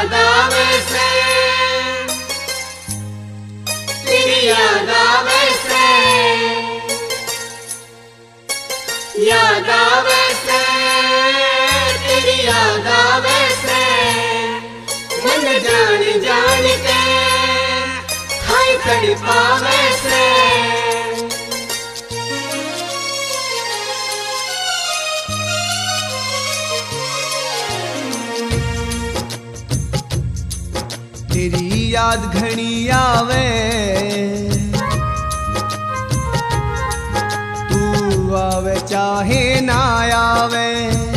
याद आवे से, तेरी याद आवे से, याद आवे से, तेरी याद आवे से, मन जान जान के हाय तड़पावे से। तेरी याद घनी आवे, तू आवे चाहे ना आवे।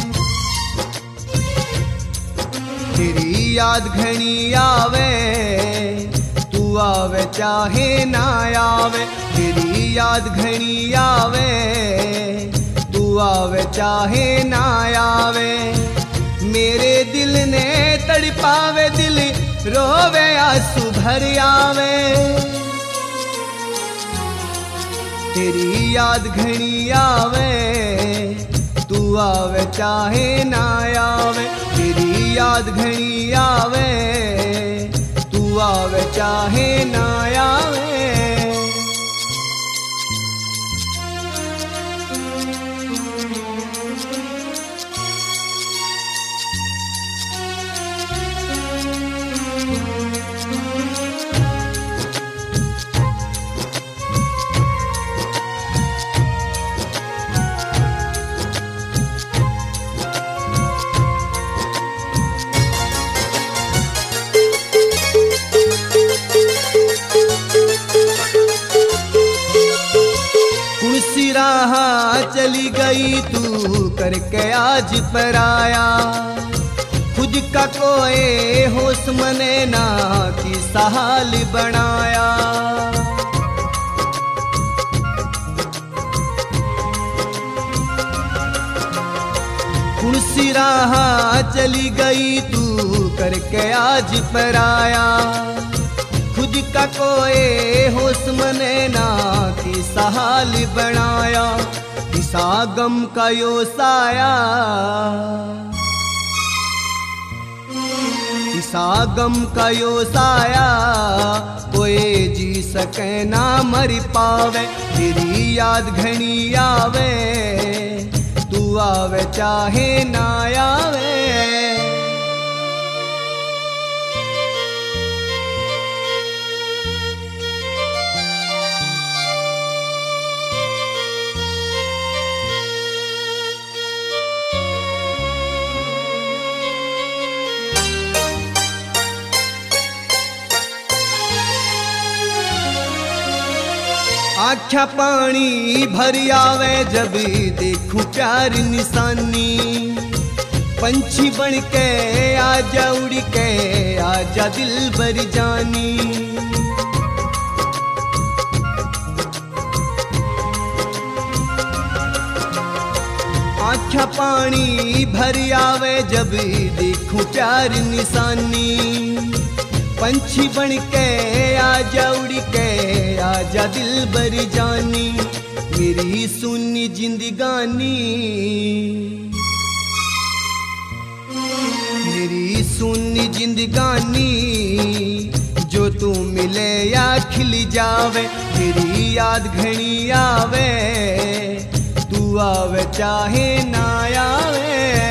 तेरी याद घनी आवे, तू आवे चाहे ना आवे। तेरी याद घनी आवे, तू आवे चाहे ना आवे। मेरे दिल ने तड़पावे, दिल रोवे आंसू भर आवे। तेरी याद घनी आवे, तू आवे चाहे ना आवे। तेरी याद घनी आवे, तू आवे चाहे ना आवे। चली गई तू करके आज पर आया। खुद का कोई होश मने ना कि सहाल बनाया। कुर्सी राह चली गई तू करके आज पर आया। खुद का कोई होश मने ना कि सहाल बनाया। किसा गम का यो साया, किसा गम का यो साया, कोई जी सके ना मर पावे। तेरी याद घनी आवे, तू आवे चाहे ना आवे। आँखा पानी भर आवे जब देखूं प्यार निशानी। पंछी बन के आजा उड़ के आजा दिल भर जानी। आँखा पानी भर आवे जब देखूं प्यार निशानी। पंछी बन के आजा उड़ के आजा दिल भर जानी। मेरी सुनी जिंदगानी, मेरी सुनी जिंदगानी, जो तू मिले या खिल जावे। तेरी याद घनी आवे, तू आवे चाहे ना आवे।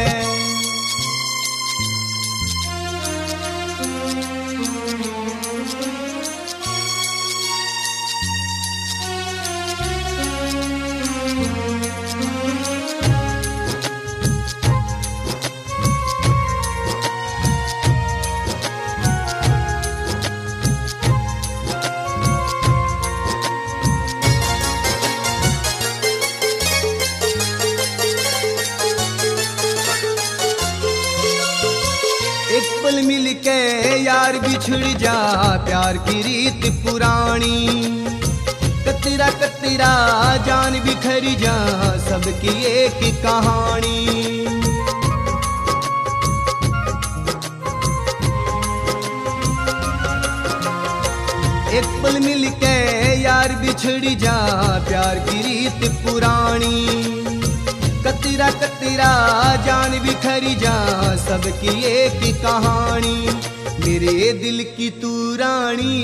एक पल मिल के यार बिछड़ जा, प्यार की रीत पुरानी। कतरा कतरा जान बिखर जा, सबकी एक कहानी। एक पल मिल के यार बिछड़ जा, प्यार की रीत पुरानी। कतरा कतरा जान बिखर जा, सबकी एक कहानी। मेरे दिल की तू रानी।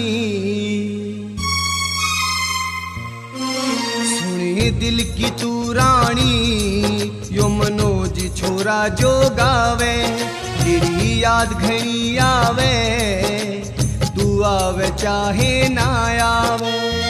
सुने दिल की तू रानी, यो मनोज छोरा जो गावे, तेरी याद घनी आवे, तू आवे चाहे ना आवे।